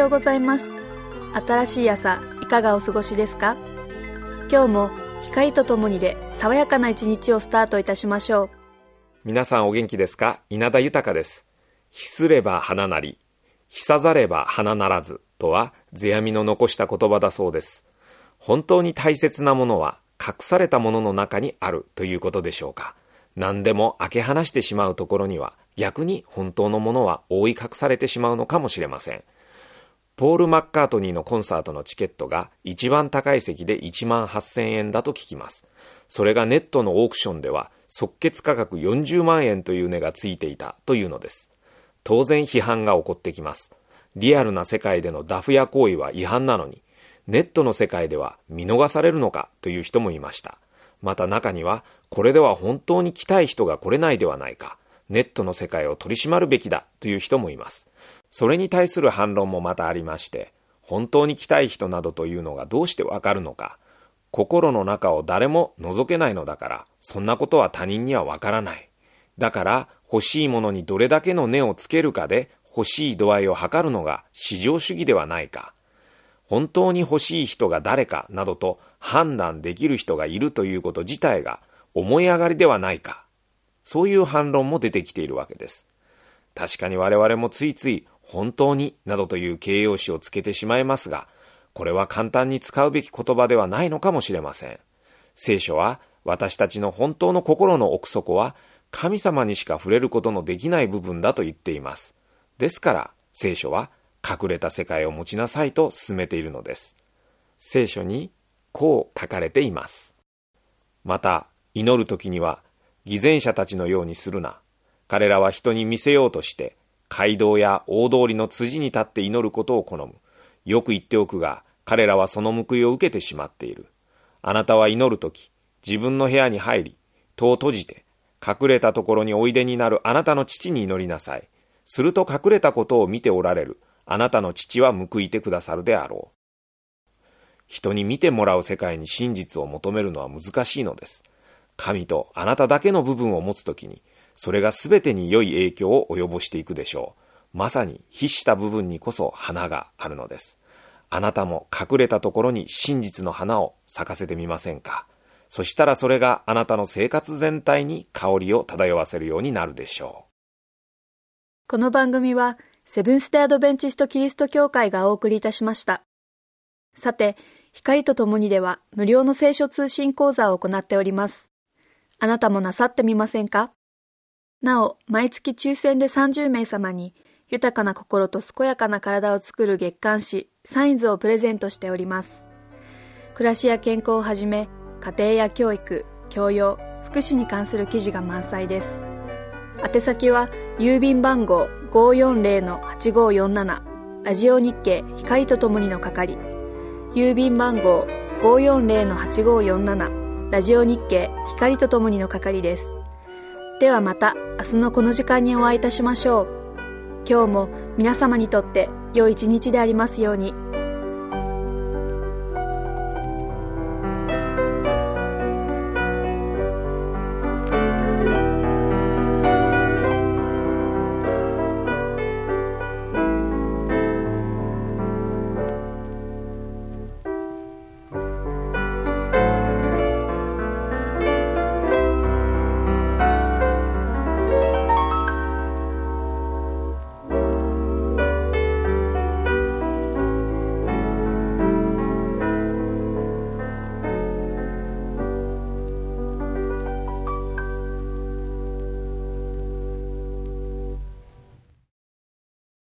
ようございます。新しい朝、いかがお過ごしですか？今日も光とともにで爽やかな一日をスタートいたしましょう。 皆さんお元気ですか？稲田豊です。秘すれば花なり、秘さざれば花ならずとは世阿弥の残した言葉だそうです。本当に大切なものは隠されたものの中にあるということでしょうか。何でも開け放してしまうところには逆に本当のものは覆い隠されてしまうのかもしれません。ポール・マッカートニーのコンサートのチケットが一番高い席で18,000円だと聞きます。それがネットのオークションでは即決価格40万円という値がついていたというのです。当然批判が起こってきます。リアルな世界でのダフ屋行為は違反なのに、ネットの世界では見逃されるのかという人もいました。また中には、これでは本当に来たい人が来れないではないか、ネットの世界を取り締まるべきだという人もいます。それに対する反論もまたありまして、本当に来たい人などというのがどうしてわかるのか、心の中を誰も覗けないのだから、そんなことは他人にはわからない。だから欲しいものにどれだけの値をつけるかで欲しい度合いを測るのが市場主義ではないか。本当に欲しい人が誰かなどと判断できる人がいるということ自体が思い上がりではないか。そういう反論も出てきているわけです。確かに我々もついつい本当になどという形容詞をつけてしまいますが、これは簡単に使うべき言葉ではないのかもしれません。聖書は私たちの本当の心の奥底は神様にしか触れることのできない部分だと言っています。ですから聖書は隠れた世界を持ちなさいと勧めているのです。聖書にこう書かれています。また祈るときには偽善者たちのようにするな。彼らは人に見せようとして街道や大通りの辻に立って祈ることを好む。よく言っておくが、彼らはその報いを受けてしまっている。あなたは祈るとき、自分の部屋に入り、戸を閉じて、隠れたところにおいでになるあなたの父に祈りなさい。すると隠れたことを見ておられる。あなたの父は報いてくださるであろう。人に見てもらう世界に真実を求めるのは難しいのです。神とあなただけの部分を持つときに、それがすべてに良い影響を及ぼしていくでしょう。まさに必した部分にこそ花があるのです。あなたも隠れたところに真実の花を咲かせてみませんか？そしたらそれがあなたの生活全体に香りを漂わせるようになるでしょう。 この番組はセブンステアドベンチストキリスト教会がお送りいたしました。さて、光とともにでは無料の聖書通信講座を行っております。あなたもなさってみませんか？なお、毎月抽選で30名様に豊かな心と健やかな体を作る月刊誌サインズをプレゼントしております。暮らしや健康をはじめ、家庭や教育、教養、福祉に関する記事が満載です。宛先は郵便番号 540-8547 ラジオ日経光とともにの係、郵便番号 540-8547 ラジオ日経光とともにの係です。ではまた明日のこの時間にお会いいたしましょう。今日も皆様にとって良い一日でありますように。